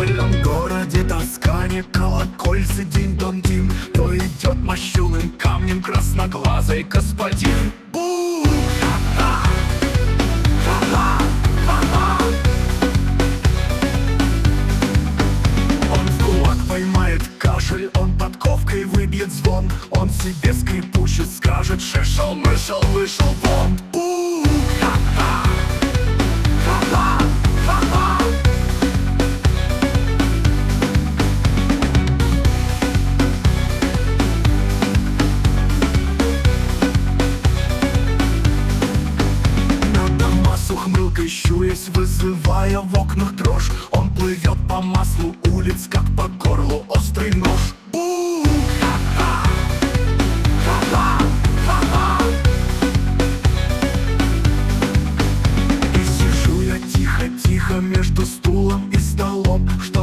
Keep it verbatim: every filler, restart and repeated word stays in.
пыльном городе Тоскане колокольцы динь-дон-дин. То идет мощеным камнем красноглазый господин. Бу! Ха-ха! Ха-ха! Ха-ха! Он в кулак поймает кашель, он подковкой выбьет звон. Он себе скрипуче скажет: шишел, мышел, вышел вон. Бу! Ха-ха! Ха-ха! Ха-ха! Ухмылкой щурясь, вызывая в окнах дрожь, он плывет по маслу улиц, как по горлу острый нож. Бу! Ха-ха! Ха-ха! Ха-ха! И сижу я тихо-тихо между стулом и столом.